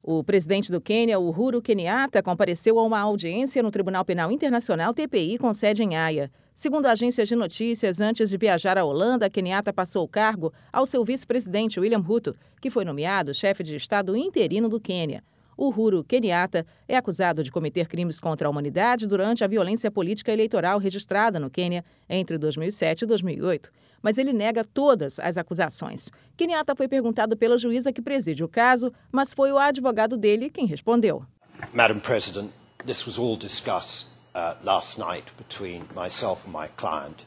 O presidente do Quênia, Uhuru Kenyatta, compareceu a uma audiência no Tribunal Penal Internacional TPI com sede em Haia. Segundo agências de notícias, antes de viajar à Holanda, Kenyatta passou o cargo ao seu vice-presidente, William Ruto, que foi nomeado chefe de Estado interino do Quênia. Uhuru Kenyatta é acusado de cometer crimes contra a humanidade durante a violência política eleitoral registrada no Quênia entre 2007 e 2008. Mas ele nega todas as acusações. Kenyatta foi perguntado pela juíza que preside o caso, mas foi o advogado dele quem respondeu. Madam President, this was all discussed last night between myself and my client.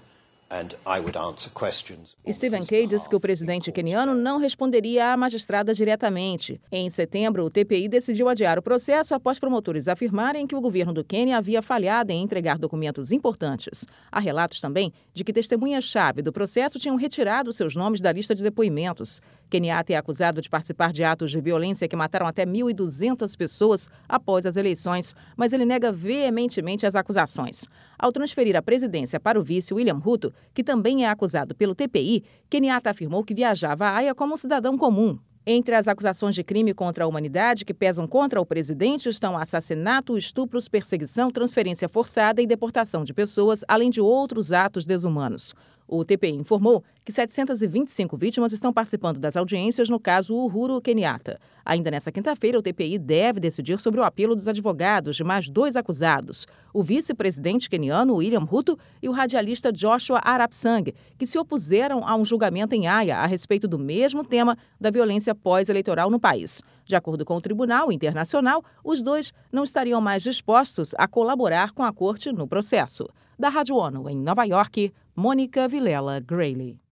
Stephen Kay disse que o presidente queniano não responderia à magistrada diretamente. Em setembro, o TPI decidiu adiar o processo após promotores afirmarem que o governo do Quênia havia falhado em entregar documentos importantes. Há relatos também de que testemunhas-chave do processo tinham retirado seus nomes da lista de depoimentos. Kenyatta é acusado de participar de atos de violência que mataram até 1.200 pessoas após as eleições, mas ele nega veementemente as acusações. Ao transferir a presidência para o vice William Ruto, que também é acusado pelo TPI, Kenyatta afirmou que viajava à Haia como um cidadão comum. Entre as acusações de crime contra a humanidade que pesam contra o presidente estão assassinato, estupros, perseguição, transferência forçada e deportação de pessoas, além de outros atos desumanos. O TPI informou que 725 vítimas estão participando das audiências no caso Uhuru Kenyatta. Ainda nesta quinta-feira, o TPI deve decidir sobre o apelo dos advogados de mais 2 acusados, o vice-presidente queniano William Ruto e o radialista Joshua Arap Sang, que se opuseram a um julgamento em Haia a respeito do mesmo tema da violência pós-eleitoral no país. De acordo com o Tribunal Internacional, os 2 não estariam mais dispostos a colaborar com a corte no processo. Da Rádio ONU, em Nova York, Mônica Vilela Grayley.